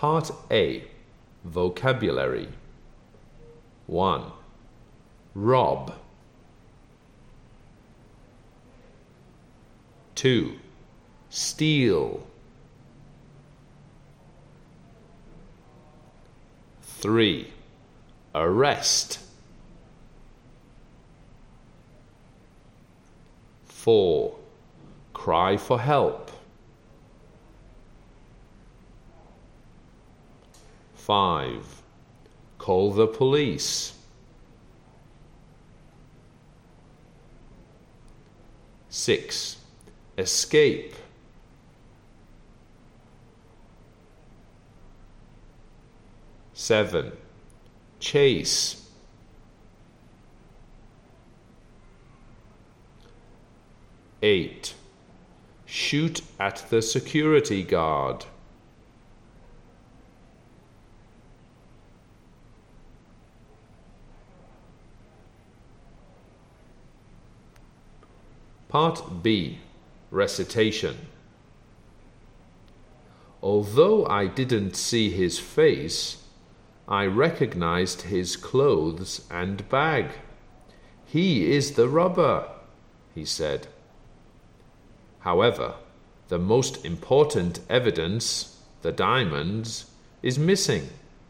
Part A. Vocabulary. 1. Rob. 2. Steal. 3. Arrest. 4. Cry for help. 5. Call the police. 6. Escape. 7. Chase. 8. Shoot at the security guard. Part B. Recitation. Although I didn't see his face, I recognized his clothes and bag. "He is the robber," he said. However, the most important evidence, the diamonds, is missing.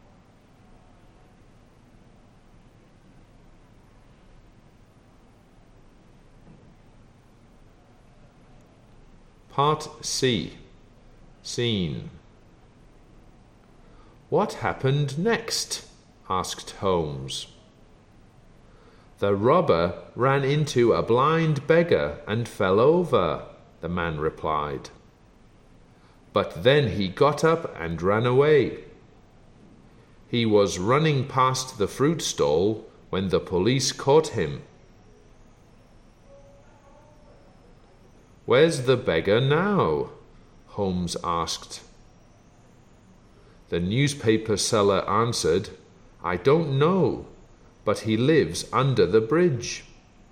Part C. Scene. "What happened next?" asked Holmes. "The robber ran into a blind beggar and fell over," the man replied. "But then he got up and ran away. He was running past the fruit stall when the police caught him." "Where's the beggar now?" Holmes asked. The newspaper seller answered, "I don't know, but he lives under the bridge."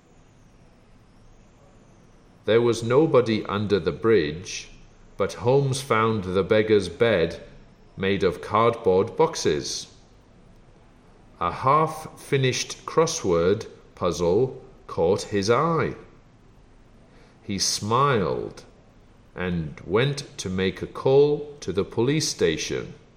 There was nobody under the bridge, but Holmes found the beggar's bed made of cardboard boxes. A half-finished crossword puzzle caught his eye. He smiled and went to make a call to the police station.